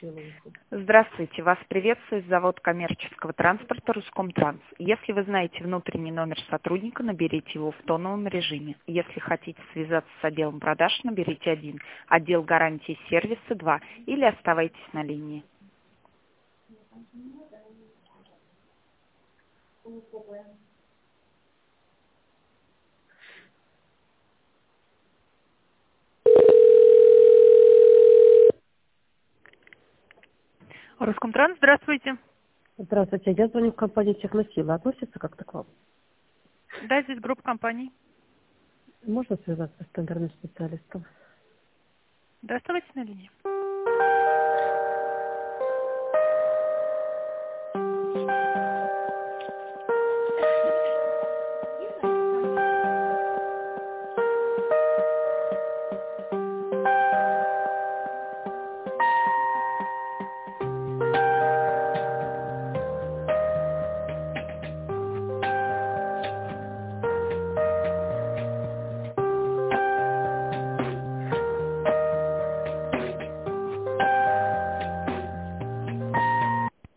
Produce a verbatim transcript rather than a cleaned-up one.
Здравствуйте, вас приветствует завод коммерческого транспорта Роскомтранс. Если вы знаете внутренний номер сотрудника, наберите его в тоновом режиме. Если хотите связаться с отделом продаж, наберите один, отдел гарантии и сервиса два или оставайтесь на линии. Роскомтранс, здравствуйте. Здравствуйте, я звоню в компанию «Техносила». Относится как-то к вам? Да, здесь группа компаний. Можно связаться с тендерным специалистом? Да, оставайтесь на линии.